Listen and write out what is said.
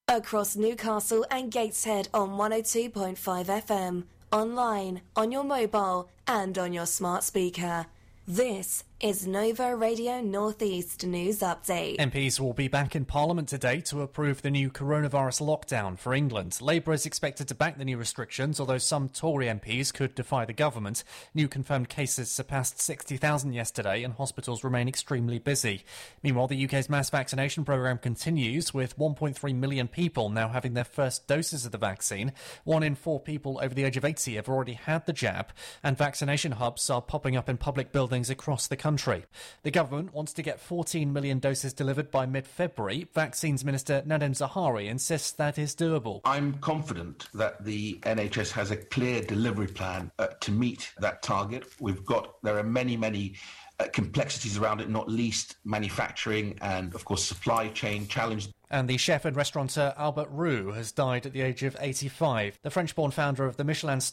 Across Newcastle and Gateshead on 102.5 FM, online, on your mobile and on your smart speaker. This is Nova Radio North East News Update. MPs will be back in Parliament today to approve the new coronavirus lockdown for England. Labour is expected to back the new restrictions, although some Tory MPs could defy the government. New confirmed cases surpassed 60,000 yesterday and hospitals remain extremely busy. Meanwhile, the UK's mass vaccination programme continues, with 1.3 million people now having their first doses of the vaccine. 1 in 4 people over the age of 80 have already had the jab, and vaccination hubs are popping up in public buildings across the country. The government wants to get 14 million doses delivered by mid-February. Vaccines Minister Nadhim Zahawi insists that is doable. I'm confident that the NHS has a clear delivery plan to meet that target. There are many complexities around it, not least manufacturing and, of course, supply chain challenges. And the chef and restaurateur Albert Roux has died at the age of 85. The French-born founder of the Michelin